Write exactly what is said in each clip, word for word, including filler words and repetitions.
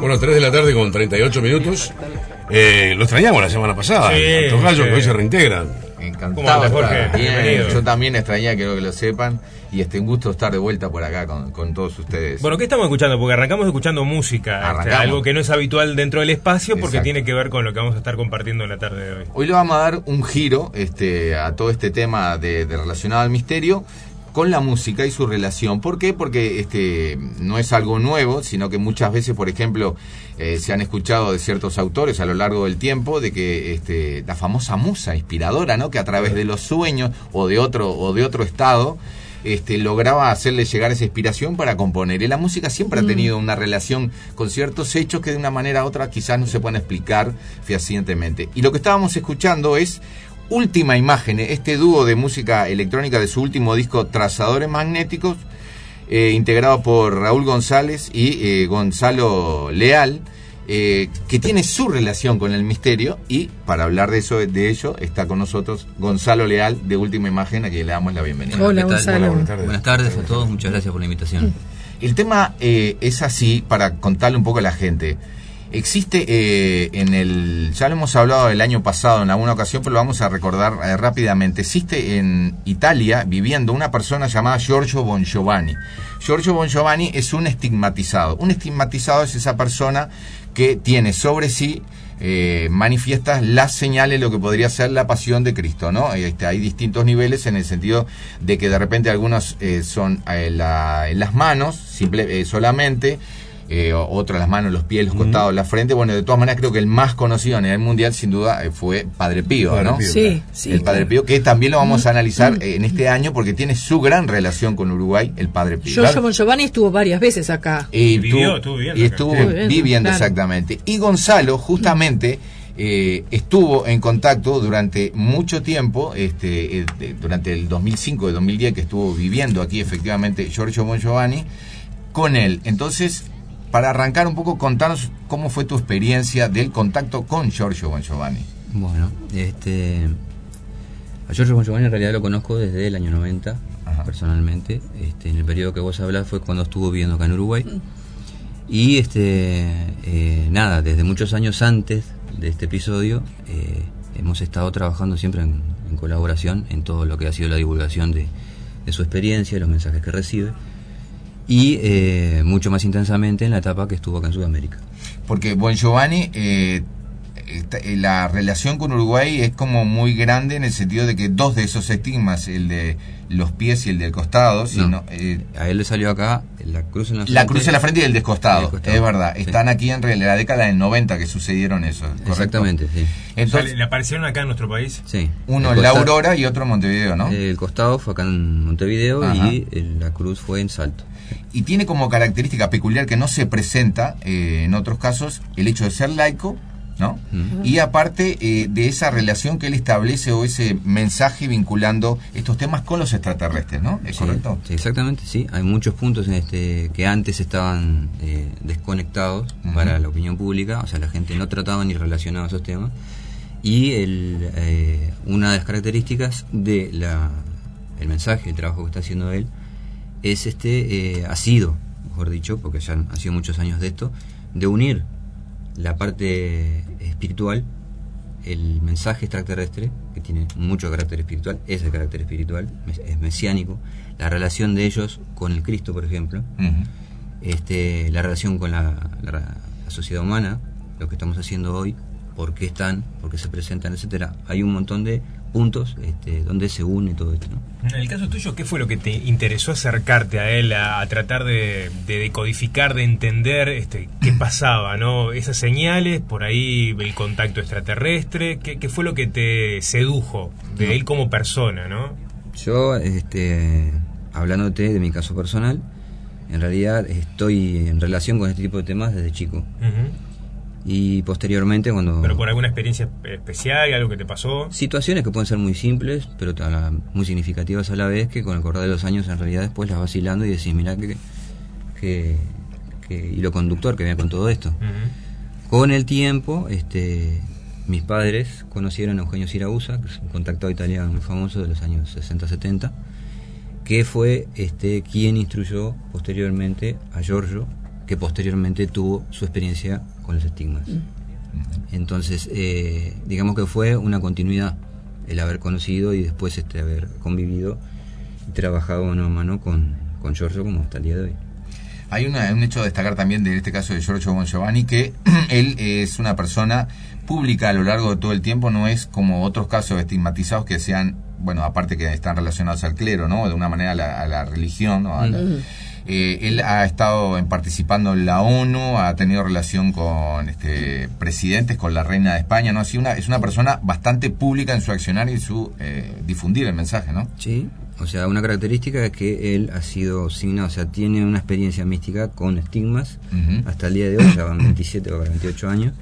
Bueno, tres de la tarde con treinta y ocho minutos. Eh, lo extrañamos la semana pasada. Sí, Los gallos sí. que hoy se reintegran. Encantado. ¿Cómo andas, Jorge? Bien, Bienvenido. yo también extrañé, quiero que lo sepan. Y este, un gusto estar de vuelta por acá con, con todos ustedes. Bueno, ¿qué estamos escuchando? Porque arrancamos escuchando música, este, Arrancamos. algo que no es habitual dentro del espacio porque Exacto. tiene que ver con lo que vamos a estar compartiendo en la tarde de hoy. Hoy le vamos a dar un giro este, a todo este tema de, de relacionado al misterio con la música y su relación. ¿Por qué? Porque este no es algo nuevo, sino que muchas veces, por ejemplo, eh, se han escuchado de ciertos autores a lo largo del tiempo de que este, la famosa musa inspiradora, ¿no? Que a través de los sueños o de otro o de otro estado este, lograba hacerle llegar esa inspiración para componer. Y la música siempre ha tenido una relación con ciertos hechos que de una manera u otra quizás no se pueden explicar fehacientemente. Y lo que estábamos escuchando es Última Imagen, este dúo de música electrónica de su último disco Trazadores Magnéticos, eh, integrado por Raúl González y eh, Gonzalo Leal, eh, que tiene su relación con el misterio. Y para hablar de eso, de ello está con nosotros Gonzalo Leal de Última Imagen, a quien le damos la bienvenida. Hola, ¿qué tal? Gonzalo. Hola, buenas tardes. Buenas tardes a todos, muchas gracias por la invitación. El tema eh, es así, para contarle un poco a la gente. Existe eh, en el, ya lo hemos hablado el año pasado en alguna ocasión, pero lo vamos a recordar eh, rápidamente. Existe en Italia viviendo una persona llamada Giorgio Bon Giovanni. Giorgio Bon Giovanni es un estigmatizado. Un estigmatizado es esa persona que tiene sobre sí eh, manifiestas las señales de lo que podría ser la pasión de Cristo, ¿no? Este, hay distintos niveles en el sentido de que de repente algunos eh, son eh, la, en las manos, simple, eh, solamente. Eh, otro las manos, los pies, los costados, uh-huh. la frente. Bueno, de todas maneras creo que el más conocido a nivel mundial sin duda eh, fue Padre Pío, Padre ¿no? Pío, Sí, claro. sí. El Padre Pío, que también lo vamos a analizar eh, en este año porque tiene su gran relación con Uruguay, el Padre Pío. Giorgio Bon Giovanni estuvo varias veces acá. Y Vivió, estuvo, estuvo viviendo y acá. estuvo Estuvo viviendo, viviendo, claro. exactamente. Y Gonzalo justamente eh, estuvo en contacto durante mucho tiempo, este, eh, de- durante el dos mil cinco y dos mil diez que estuvo viviendo aquí efectivamente Giorgio Bon Giovanni, con él. Entonces, para arrancar un poco, contanos cómo fue tu experiencia del contacto con Giorgio Bon Giovanni. Bueno, este a Giorgio Bon Giovanni en realidad lo conozco desde el año noventa, Ajá. personalmente. Este, en el periodo que vos hablás fue cuando estuvo viviendo acá en Uruguay. Y este eh, nada, desde muchos años antes de este episodio eh, hemos estado trabajando siempre en, en colaboración en todo lo que ha sido la divulgación de, de su experiencia, los mensajes que recibe. Y eh, mucho más intensamente en la etapa que estuvo acá en Sudamérica. Porque Bon Giovanni, eh, esta- eh, la relación con Uruguay es como muy grande en el sentido de que dos de esos estigmas, el de los pies y el del costado, sino, No, eh, a él le salió acá la cruz en la frente. la cruz en la frente y el descostado, Y el costado, es verdad. sí. Están aquí en re- la década del noventa que sucedieron eso, ¿correcto? Exactamente, sí. O sea, Entonces, ¿le, le aparecieron acá en nuestro país? sí. uno El en La costa- Aurora y otro en Montevideo, ¿no? El costado fue acá en Montevideo. Ajá. Y el- la cruz fue en Salto. Y tiene como característica peculiar que no se presenta eh, en otros casos el hecho de ser laico, ¿no? Mm. Y aparte eh, de esa relación que él establece o ese mensaje vinculando estos temas con los extraterrestres, ¿no? ¿Es Sí, correcto? sí, exactamente, sí. Hay muchos puntos en este que antes estaban eh, desconectados Ujú. para la opinión pública, o sea, la gente no trataba ni relacionaba esos temas. Y el, eh, una de las características de la el mensaje, el trabajo que está haciendo él, es este, eh, ha sido, mejor dicho, porque ya han, han sido muchos años de esto, de unir la parte espiritual, el mensaje extraterrestre, que tiene mucho carácter espiritual, es el carácter espiritual, mes- es mesiánico, la relación de ellos con el Cristo, por ejemplo, Ujú. este, la relación con la, la, la sociedad humana, lo que estamos haciendo hoy, por qué están, por qué se presentan, etcétera. Hay un montón de puntos este, donde se une todo esto, ¿no? En el caso tuyo, ¿qué fue lo que te interesó acercarte a él, a, a tratar de, de decodificar, de entender este, qué pasaba, ¿no? Esas señales, por ahí el contacto extraterrestre, ¿qué, qué fue lo que te sedujo de él como persona, ¿no? Yo, este, hablándote de mi caso personal, en realidad estoy en relación con este tipo de temas desde chico. Ujú. Y posteriormente cuando... Pero por alguna experiencia especial, algo que te pasó. Situaciones que pueden ser muy simples, pero ta- muy significativas a la vez, que con el correr de los años en realidad después las vas hilando y decís, mirá que, que, que hilo conductor que viene con todo esto. Ujú. Con el tiempo, este, mis padres conocieron a Eugenio Siragusa, que es un contactado italiano muy famoso de los años sesenta setenta, que fue este, quien instruyó posteriormente a Giorgio que posteriormente tuvo su experiencia con los estigmas. Mm. Entonces, eh, digamos que fue una continuidad el haber conocido y después este haber convivido y trabajado mano a mano con, con Giorgio como hasta el día de hoy. Hay una, un hecho a destacar también de este caso de Giorgio Bongiovanni, que él es una persona pública a lo largo de todo el tiempo, no es como otros casos estigmatizados que sean, bueno, aparte que están relacionados al clero, ¿no? De una manera a la, a la religión, ¿no? A la, mm. eh, él ha estado en, participando en la ONU, ha tenido relación con este, presidentes, con la reina de España, ¿no? Así una, es una persona bastante pública en su accionar y su eh, difundir el mensaje, ¿no? Sí. O sea, una característica es que él ha sido signado, o sea, tiene una experiencia mística con estigmas uh-huh. hasta el día de hoy, ya van veintisiete o veintiocho años,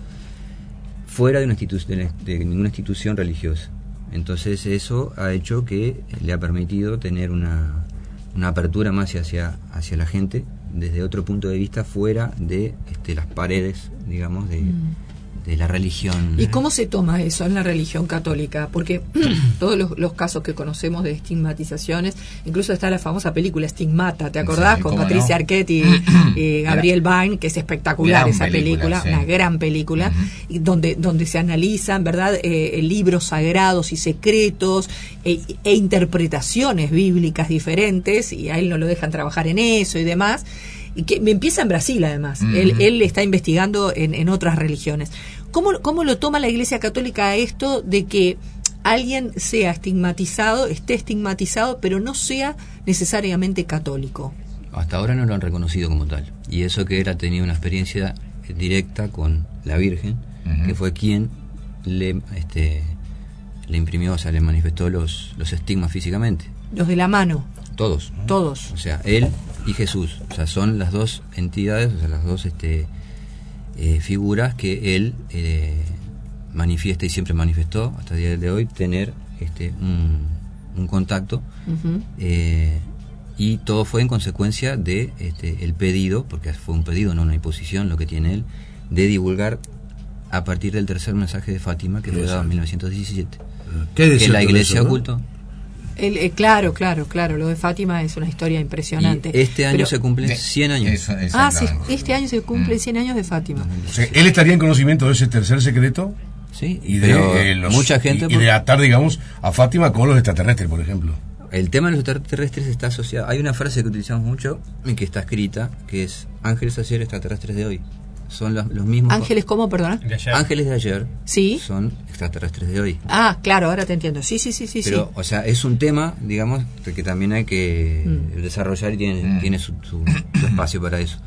fuera de, una institu- de, de ninguna institución religiosa. Entonces eso ha hecho que le ha permitido tener una, una apertura más hacia, hacia la gente desde otro punto de vista fuera de este, las paredes, digamos, de... Mm. de la religión. ¿Y cómo se toma eso en la religión católica? Porque todos los, los casos que conocemos de estigmatizaciones, incluso está la famosa película Stigmata, ¿te acordás? Sí, con Patricia no? Arquette y, y Gabriel Byrne, que es espectacular esa película, película sí. Una gran película, uh-huh. y donde, donde se analizan, ¿verdad?, eh, libros sagrados y secretos e, e interpretaciones bíblicas diferentes, y a él no lo dejan trabajar en eso y demás. Y que empieza en Brasil, además. Uh-huh. Él, él está investigando en, en otras religiones. ¿Cómo, ¿Cómo lo toma la Iglesia Católica a esto de que alguien sea estigmatizado, esté estigmatizado, pero no sea necesariamente católico? Hasta ahora no lo han reconocido como tal. Y eso que él ha tenido una experiencia directa con la Virgen, uh-huh. que fue quien le, este, le imprimió, o sea, le manifestó los, los estigmas físicamente. Los de la mano. Todos. Todos. O sea, él y Jesús. O sea, son las dos entidades, o sea, las dos este, eh, figuras que él eh, manifiesta y siempre manifestó hasta el día de hoy, tener este un, un contacto. Uh-huh. Eh, y todo fue en consecuencia de este, el pedido, porque fue un pedido, no una imposición, lo que tiene él, de divulgar a partir del tercer mensaje de Fátima, que fue dado en mil novecientos diecisiete. ¿Qué decía que la Iglesia eso, ¿no? ocultó. El, eh, claro, claro, claro. Lo de Fátima es una historia impresionante. Y este año Pero, se cumplen cien años. Eso, ah, sí, este año se cumplen cien años de Fátima. O sea, ¿él estaría en conocimiento de ese tercer secreto? Sí, y de, pero eh, los, mucha gente... Y, y de atar, digamos, a Fátima con los extraterrestres, por ejemplo. El tema de los extraterrestres está asociado... Hay una frase que utilizamos mucho, y que está escrita, que es: ángeles de ayer, extraterrestres de hoy. Son los, los mismos... ¿Ángeles cómo, perdona? De ayer. Ángeles de ayer. Sí. Son extraterrestres de hoy. Ah, claro, ahora te entiendo. Sí, sí, sí, sí. Pero, sí. o sea, es un tema, digamos, que también hay que mm. desarrollar y tiene, mm. tiene su, su, su espacio para eso.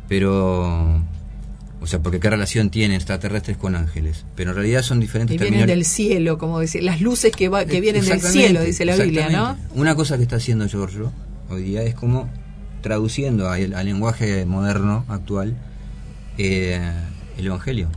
Pero... O sea, porque qué relación tienen extraterrestres con ángeles. Pero en realidad son diferentes. Y vienen del cielo, como decir, las luces que, va, que vienen del cielo, dice la Biblia, ¿no? Una cosa que está haciendo Giorgio hoy día es como traduciendo al, al lenguaje moderno, actual, eh, el Evangelio.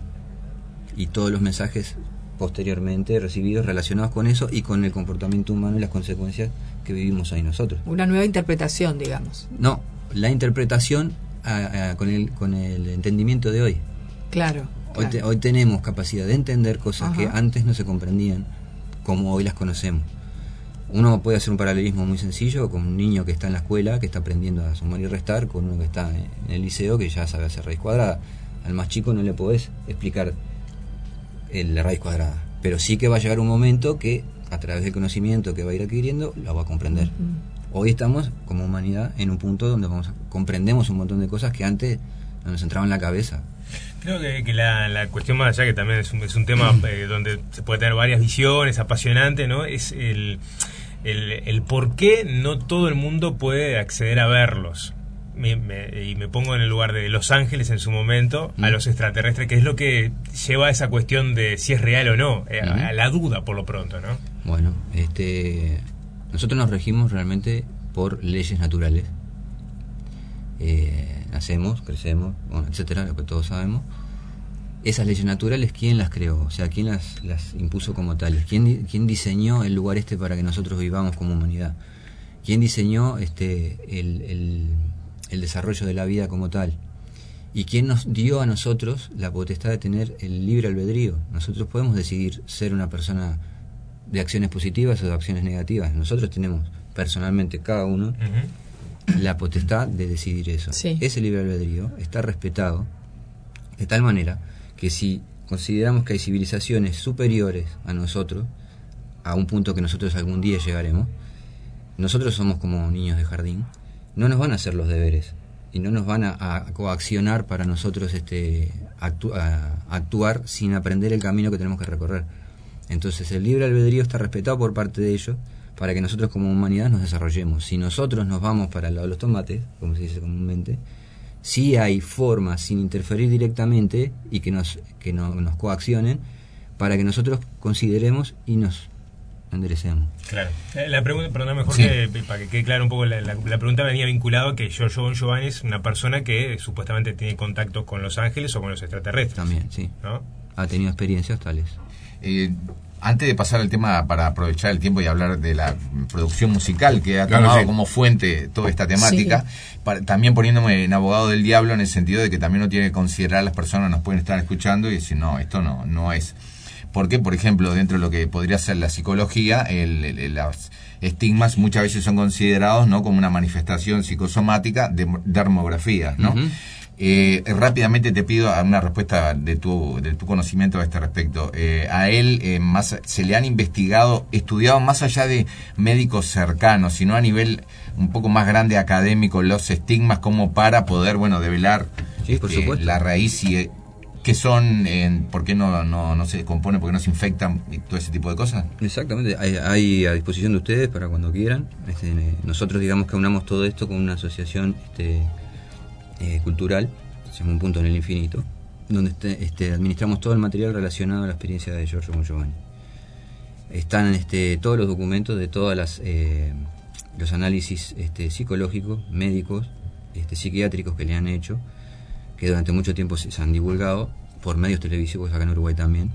Y todos los mensajes posteriormente recibidos relacionados con eso y con el comportamiento humano y las consecuencias que vivimos ahí nosotros. Una nueva interpretación, digamos. No, la interpretación A, a, con el con el entendimiento de hoy. Claro. Hoy, claro. Te, hoy tenemos capacidad de entender cosas Ajá. que antes no se comprendían como hoy las conocemos. Uno puede hacer un paralelismo muy sencillo con un niño que está en la escuela, que está aprendiendo a sumar y restar, con uno que está en el liceo, que ya sabe hacer raíz cuadrada. Al más chico no le podés explicar el, la raíz cuadrada, pero sí que va a llegar un momento que a través del conocimiento que va a ir adquiriendo la va a comprender. Uh-huh. Hoy estamos como humanidad en un punto donde vamos a, comprendemos un montón de cosas que antes no nos entraban en la cabeza. Creo que, que la, la cuestión más allá, que también es un, es un tema eh, donde se puede tener varias visiones, apasionante, ¿no? Es el, el, el por qué no todo el mundo puede acceder a verlos. Me, me, y me pongo en el lugar de Los Ángeles en su momento, mm. a los extraterrestres, que es lo que lleva a esa cuestión de si es real o no, eh, mm. a, a la duda por lo pronto, ¿no? Bueno, este... nosotros nos regimos realmente por leyes naturales. Eh, nacemos, crecemos, bueno, etcétera, lo que todos sabemos. Esas leyes naturales, ¿quién las creó? O sea, ¿quién las, las impuso como tales? ¿Quién, ¿Quién diseñó el lugar este para que nosotros vivamos como humanidad? ¿Quién diseñó este el, el, el desarrollo de la vida como tal? ¿Y quién nos dio a nosotros la potestad de tener el libre albedrío? Nosotros podemos decidir ser una persona de acciones positivas o de acciones negativas. Nosotros tenemos personalmente cada uno uh-huh. la potestad de decidir eso. Sí. Ese libre albedrío está respetado de tal manera que si consideramos que hay civilizaciones superiores a nosotros, a un punto que nosotros algún día llegaremos, nosotros somos como niños de jardín, no nos van a hacer los deberes y no nos van a, a coaccionar para nosotros este actu- a, actuar sin aprender el camino que tenemos que recorrer. Entonces el libre albedrío está respetado por parte de ellos para que nosotros como humanidad nos desarrollemos. Si nosotros nos vamos para el lado de los tomates, como se dice comúnmente, sí hay formas sin interferir directamente y que nos que no, nos coaccionen para que nosotros consideremos y nos enderecemos. Claro. La pregunta, perdón, mejor Sí. que, para que quede claro un poco, la, la, la pregunta venía vinculada a que Giorgio Bon Giovanni es una persona que supuestamente tiene contactos con los ángeles o con los extraterrestres. También, sí. ¿No? Ha tenido experiencias tales. Eh, antes de pasar al tema, para aprovechar el tiempo y hablar de la producción musical que ha Claro, tomado sí. como fuente toda esta temática, para- también poniéndome en abogado del diablo en el sentido de que también uno tiene que considerar las personas nos pueden estar escuchando y decir, no, esto no, no es. Porque, por ejemplo, dentro de lo que podría ser la psicología, el, el, los estigmas muchas veces son considerados, ¿no?, como una manifestación psicosomática de dermografías, ¿no? Uh-huh. Eh, rápidamente te pido una respuesta de tu, de tu conocimiento a este respecto. Eh, a él eh, más, se le han investigado, estudiado más allá de médicos cercanos, sino a nivel un poco más grande académico, los estigmas como para poder, bueno, develar Sí, por este, supuesto. la raíz y eh, qué son, eh, por qué no, no, no se compone, por qué no se infectan y todo ese tipo de cosas. Exactamente, hay, hay a disposición de ustedes para cuando quieran. Este, nosotros digamos que unamos todo esto con una asociación este, eh, cultural, se llama Un Punto en el Infinito, donde este, este, administramos todo el material relacionado a la experiencia de Giorgio Bon Giovanni. Están este, todos los documentos de todas las eh, los análisis este, psicológicos, médicos, este, psiquiátricos que le han hecho, que durante mucho tiempo se, se han divulgado por medios televisivos acá en Uruguay también,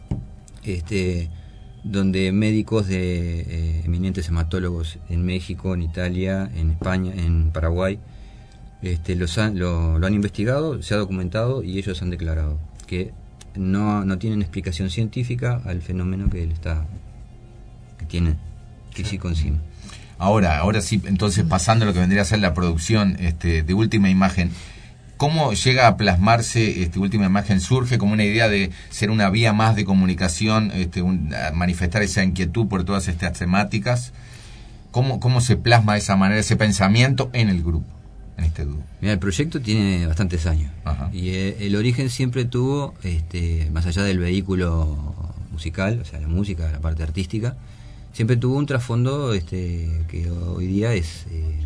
este, donde médicos de eh, eminentes hematólogos en México, en Italia, en España, en Paraguay, este, los han, lo, lo han investigado, se ha documentado y ellos han declarado que no, no tienen explicación científica al fenómeno que él está que tiene físico encima. Ahora, ahora sí, entonces pasando a lo que vendría a ser la producción este, de Última Imagen, ¿cómo llega a plasmarse este, Última Imagen? ¿Surge como una idea de ser una vía más de comunicación, este, un, manifestar esa inquietud por todas estas temáticas? ¿Cómo, cómo se plasma de esa manera ese pensamiento en el grupo, en este dúo? Mira, el proyecto tiene bastantes años. Ajá. Y eh, el origen siempre tuvo, este, más allá del vehículo musical, o sea, la música, la parte artística, siempre tuvo un trasfondo este, que hoy día es, eh,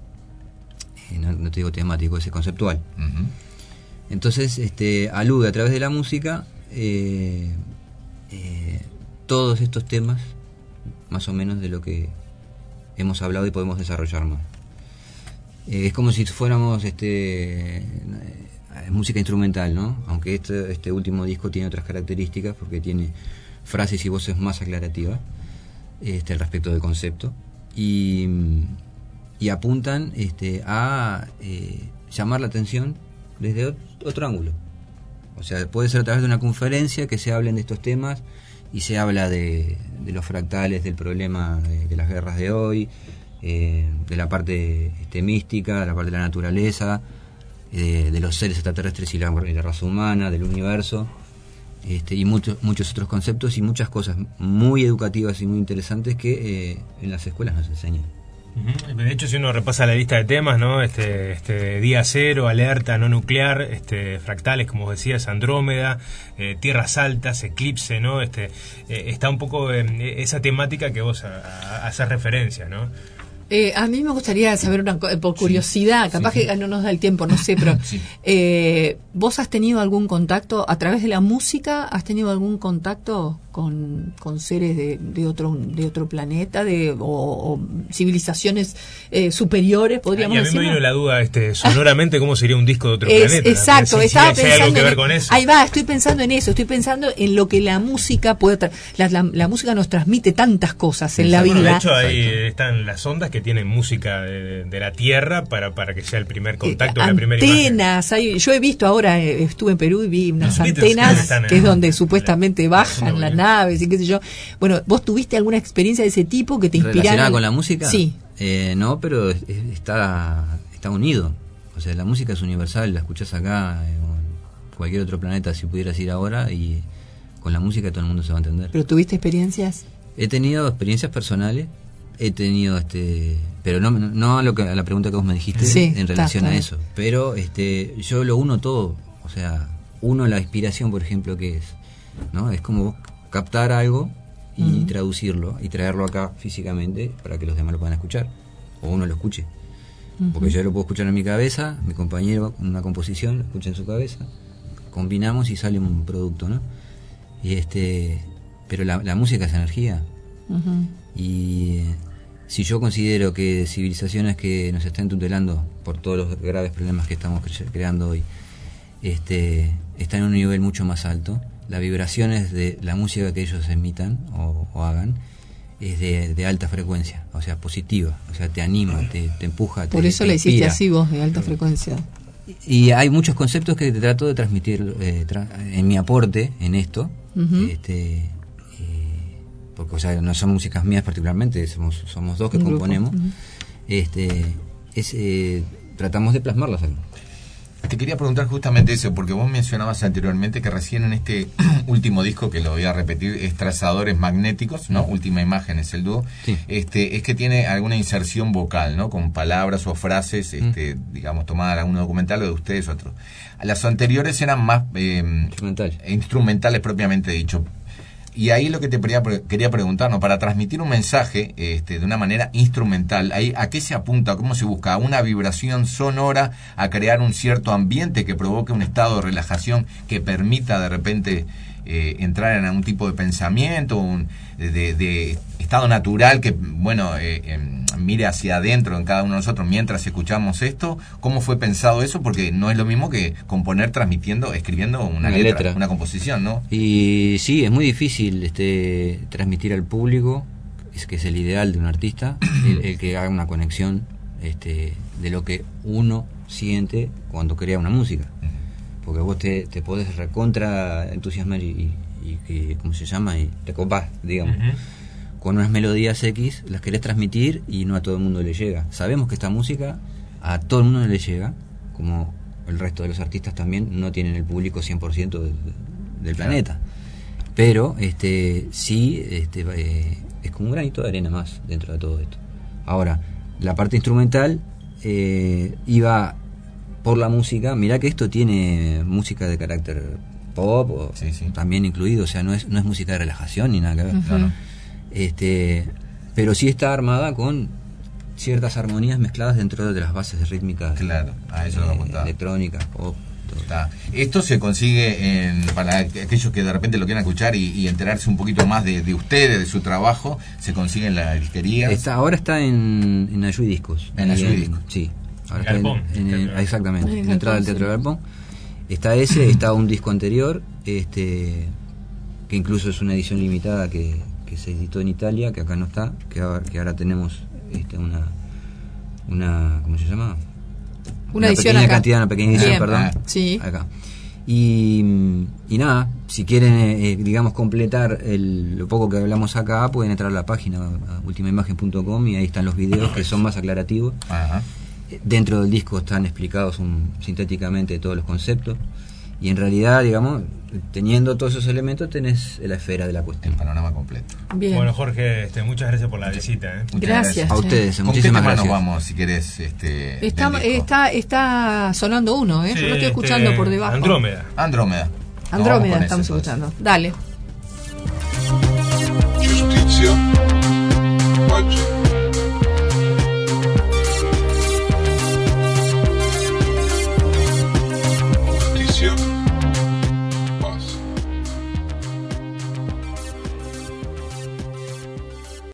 eh, no, no te digo temático, es conceptual. Uh-huh. Entonces, este, alude a través de la música eh, eh, todos estos temas, más o menos de lo que hemos hablado y podemos desarrollar más. Eh, es como si fuéramos este, eh, música instrumental, ¿no? Aunque este, este último disco tiene otras características porque tiene frases y voces más aclarativas este, al respecto del concepto y, y apuntan este, a eh, llamar la atención desde otro ángulo. O sea, puede ser a través de una conferencia que se hablen de estos temas y se habla de, de los fractales del problema de, de las guerras de hoy, eh, de la parte este, mística, de la parte de la naturaleza, eh, de los seres extraterrestres y la, y la raza humana, del universo, este, y muchos muchos otros conceptos y muchas cosas muy educativas y muy interesantes que eh, en las escuelas nos enseñan. De hecho, si uno repasa la lista de temas, ¿no? Este, este Día Cero, Alerta No Nuclear, este, Fractales, como decías, Andrómeda, eh, Tierras Altas, Eclipse, ¿no? Este, eh, está un poco en esa temática que vos a, a, haces referencia, ¿no? Eh, a mí me gustaría saber una co- por curiosidad, Sí, capaz sí, sí. que no nos da el tiempo, no sé, pero Sí. eh, ¿vos has tenido algún contacto a través de la música? ¿Has tenido algún contacto con, con seres de, de otro de otro planeta, de o, o civilizaciones eh, superiores, podríamos Y a mí decir? me vino la duda, este, sonoramente, ¿cómo sería un disco de otro Es- planeta? exacto, Si- si estaba hay- si hay pensando algo que en- ver con eso. ahí va, estoy pensando en eso, estoy pensando en lo que la música puede tra- la, la, la música nos transmite tantas cosas en la Bueno, vida. de hecho, ahí están las ondas que tienen música de, de la Tierra para, para que sea el primer contacto, Eh, la primera imagen. antenas, hay- yo he visto ahora, eh, estuve en Perú y vi unas Los Beatles antenas están en- que es donde supuestamente en- bajan en- las naves y qué sé yo. Bueno, ¿vos tuviste alguna experiencia de ese tipo que te inspirara? ¿Relacionada con la música? Sí. Eh, no, pero es- es- está, está unido. O sea, la música es universal, la escuchás acá, en cualquier otro planeta, si pudieras ir ahora, y con la música todo el mundo se va a entender. ¿Pero tuviste experiencias? He tenido experiencias personales, he tenido, este pero no, no a, lo que, a la pregunta que vos me dijiste Sí, en relación está, a está. eso. Pero este yo lo uno todo, o sea, uno la inspiración, por ejemplo, que es, ¿no? Es como vos captar algo y Ujú. traducirlo y traerlo acá físicamente para que los demás lo puedan escuchar, o uno lo escuche. Porque yo lo puedo escuchar en mi cabeza, mi compañero una composición lo escucha en su cabeza, combinamos y sale un producto, ¿no? Y este, pero la, la música es energía. Ujú. Y eh, si yo considero que civilizaciones que nos están tutelando por todos los graves problemas que estamos cre- creando hoy, este, están en un nivel mucho más alto, las vibraciones de la música que ellos emitan o, o hagan es de, de alta frecuencia, o sea, positiva, o sea, te anima, te, te empuja, te, Por eso te la hiciste inspira. así vos, de alta frecuencia. Y hay muchos conceptos que te trato de transmitir eh, tra- en mi aporte en esto, Ujú. este, eh, porque o sea, no son músicas mías particularmente, somos, somos dos que Un grupo, componemos, ujú. este, es, eh, tratamos de plasmarlas acá. Te quería preguntar justamente eso, porque vos mencionabas anteriormente que recién en este último disco, que lo voy a repetir, es Trazadores Magnéticos, ¿no? Última Imagen es el dúo. Sí. Este, es que tiene alguna inserción vocal, ¿no? Con palabras o frases, este, digamos, tomadas de algún documental o de ustedes o otros. Las anteriores eran más eh, Instrumental. instrumentales propiamente dicho. Y ahí lo que te quería, quería preguntar, ¿no? Para transmitir un mensaje este, de una manera instrumental, ahí, ¿a qué se apunta? ¿Cómo se busca? ¿A una vibración sonora? ¿A crear un cierto ambiente que provoque un estado de relajación que permita de repente eh, entrar en algún tipo de pensamiento, un, de, de estado natural que, bueno, eh, eh, mire hacia adentro en cada uno de nosotros mientras escuchamos esto? ¿Cómo fue pensado eso? Porque no es lo mismo que componer transmitiendo, escribiendo una, Una letra, letra. una composición, ¿no? Y sí, es muy difícil este, transmitir al público, es que es el ideal de un artista, el, el que haga una conexión este, de lo que uno siente cuando crea una música. Porque vos te, te podés recontra entusiasmar y, y, y ¿cómo se llama? Y te copás, digamos. Ujú. Con unas melodías X, las querés transmitir y no a todo el mundo le llega. Sabemos que esta música a todo el mundo no le llega, como el resto de los artistas también no tienen el público cien por ciento del, del Claro. planeta. Pero este sí este, eh, es como un granito de arena más dentro de todo esto. Ahora, la parte instrumental eh, iba por la música. Mirá que esto tiene música de carácter pop o Sí, sí. también incluido, o sea, no es, no es música de relajación ni nada que ver. Ujú. No, no. Este, pero sí está armada con ciertas armonías mezcladas dentro de las bases rítmicas, Claro, a eso lo eh, apuntaba. electrónicas, pop, todo. Está. Esto se consigue en, para aquellos que de repente lo quieran escuchar y, y enterarse un poquito más de, de ustedes, de su trabajo, se consigue en la disquería. Está, ahora está en, en Ayuy Discos. En Ahí Ayuy Discos. Sí. Ahora En está Galpón. en, en- Teatro. exactamente, En en la entrada del Galpón, Teatro sí. Galpón. Está ese, está un disco anterior, este que incluso es una edición limitada que, que se editó en Italia, que acá no está, que ahora, que ahora tenemos este, una, una, ¿cómo se llama? Una edición pequeña acá. cantidad, una pequeña edición, Bien. perdón. Ah, sí. Acá. Y, y nada, si quieren, eh, digamos, completar el, lo poco que hablamos acá, pueden entrar a la página a ultima imagen punto com y ahí están los videos que son más aclarativos. Ajá. Dentro del disco están explicados un, sintéticamente todos los conceptos. Y en realidad, digamos, teniendo todos esos elementos, tenés la esfera de la El cuestión. panorama completo. Bien. Bueno, Jorge, este, muchas gracias por la visita. ¿eh? Muchas Gracias. A Sí. ustedes, ¿Con qué muchísimas tema nos gracias. vamos, si querés? Este, Está, del disco? está, está sonando uno, ¿eh? Sí, Yo lo estoy escuchando este, por debajo. Andrómeda. Andrómeda. Nos vamos Andrómeda con estamos ese, entonces. escuchando. Dale.